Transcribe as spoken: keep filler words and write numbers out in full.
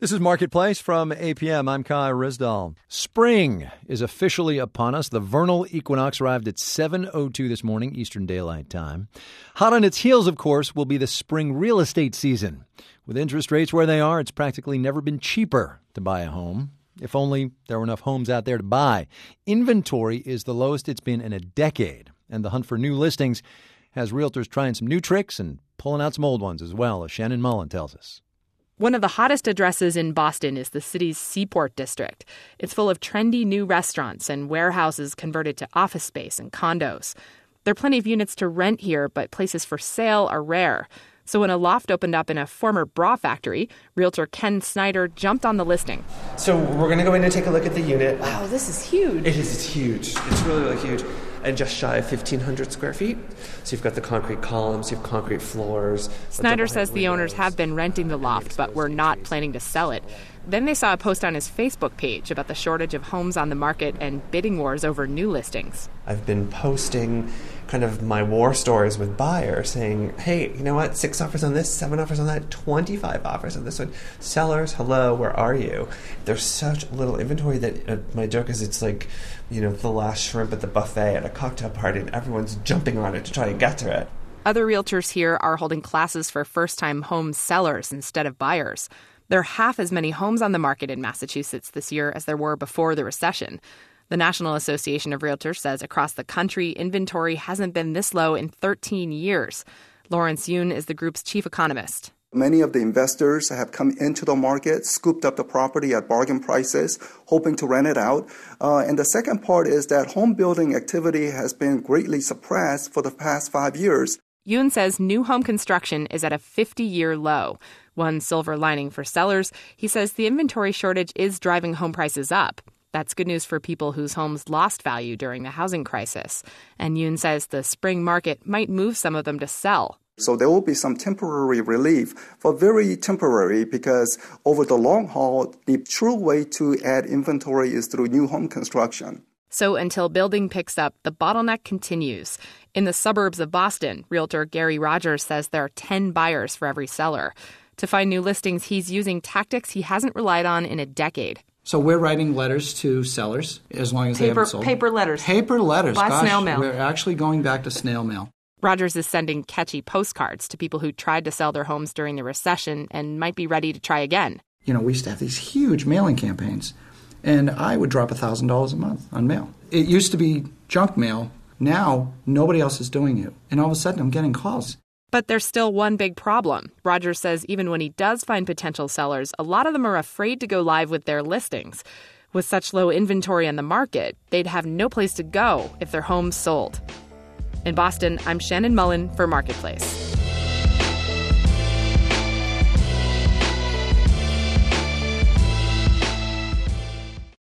This is Marketplace from A P M. I'm Kai Rizdal. Spring is officially upon us. The vernal equinox arrived at seven oh two this morning, Eastern Daylight Time. Hot on its heels, of course, will be the spring real estate season. With interest rates where they are, it's practically never been cheaper to buy a home. If only there were enough homes out there to buy. Inventory is the lowest it's been in a decade, and the hunt for new listings has realtors trying some new tricks and pulling out some old ones as well, as Shannon Mullen tells us. One of the hottest addresses in Boston is the city's Seaport District. It's full of trendy new restaurants and warehouses converted to office space and condos. There are plenty of units to rent here, but places for sale are rare. So when a loft opened up in a former bra factory, realtor Ken Snyder jumped on the listing. So we're going to go in and take a look at the unit. Wow, this is huge. It is. It's huge. It's really, really huge. And just shy of fifteen hundred square feet. So you've got the concrete columns, you have concrete floors. Snyder says the owners have been renting the loft, but were not planning to sell it. Then they saw a post on his Facebook page about the shortage of homes on the market and bidding wars over new listings. I've been posting kind of my war stories with buyers saying, hey, you know what, six offers on this, seven offers on that, twenty-five offers on this one. Sellers, hello, where are you? There's such little inventory that uh, my joke is it's like, you know, the last shrimp at the buffet at a cocktail party and everyone's jumping on it to try and get to it. Other realtors here are holding classes for first-time home sellers instead of buyers. There are half as many homes on the market in Massachusetts this year as there were before the recession. The National Association of Realtors says across the country, inventory hasn't been this low in thirteen years. Lawrence Yoon is the group's chief economist. Many of the investors have come into the market, scooped up the property at bargain prices, hoping to rent it out. Uh, and the second part is that home building activity has been greatly suppressed for the past five years. Yoon says new home construction is at a fifty-year low. One silver lining for sellers, he says the inventory shortage is driving home prices up. That's good news for people whose homes lost value during the housing crisis. And Yoon says the spring market might move some of them to sell. So there will be some temporary relief, but very temporary, because over the long haul, the true way to add inventory is through new home construction. So until building picks up, the bottleneck continues. In the suburbs of Boston, realtor Gary Rogers says there are ten buyers for every seller. To find new listings, he's using tactics he hasn't relied on in a decade. So we're writing letters to sellers as long as paper, they haven't sold. Paper letters. Paper letters. By Gosh, snail mail. We're actually going back to snail mail. Rogers is sending catchy postcards to people who tried to sell their homes during the recession and might be ready to try again. You know, we used to have these huge mailing campaigns, and I would drop one thousand dollars a month on mail. It used to be junk mail. Now, nobody else is doing it. And all of a sudden, I'm getting calls. But there's still one big problem. Rogers says even when he does find potential sellers, a lot of them are afraid to go live with their listings. With such low inventory on the market, they'd have no place to go if their home's sold. In Boston, I'm Shannon Mullen for Marketplace.